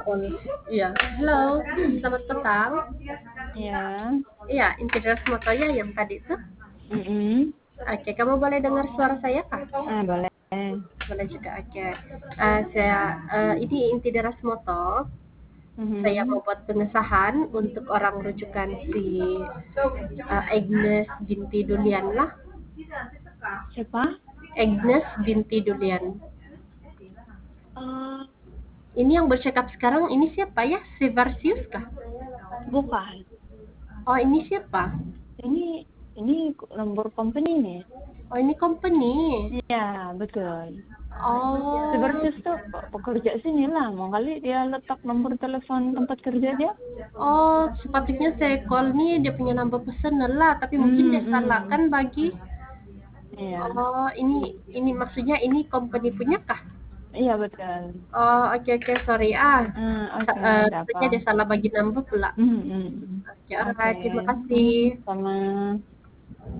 Iya, halo, selamat petang. Ya, Iya, Intidas Motoya yang tadi tuh. mm-mm. Oke, kamu boleh dengar suara saya, Kak? Boleh. Boleh juga, oke. Ini Intidas Moto. Saya Mhm. membuat pengesahan untuk orang rujukan si Agnes binti Dulian lah. Siapa? Agnes binti Dulian. Eh, Ini yang bercakap sekarang, ini siapa ya? Sivarsius kah? bukan. Oh, ini siapa? Ini ini nomor company nih. Oh, ini company. Iya, betul. Oh, Sebenarnya tuh pekerja sini lah. Mau kali dia letak nomor telepon tempat kerja dia. oh, sepatutnya saya call nih dia punya number personal lah, tapi mungkin dia salah Hmm, kan bagi. iya. Oh, ini maksudnya ini company punya kah? Iya, betul. Oh, oke oke, sorry Oke, ada apa? sepertinya dia salah bagi number pula. Hmm, hmm. Oke, Oke. alright, terima kasih. Sama.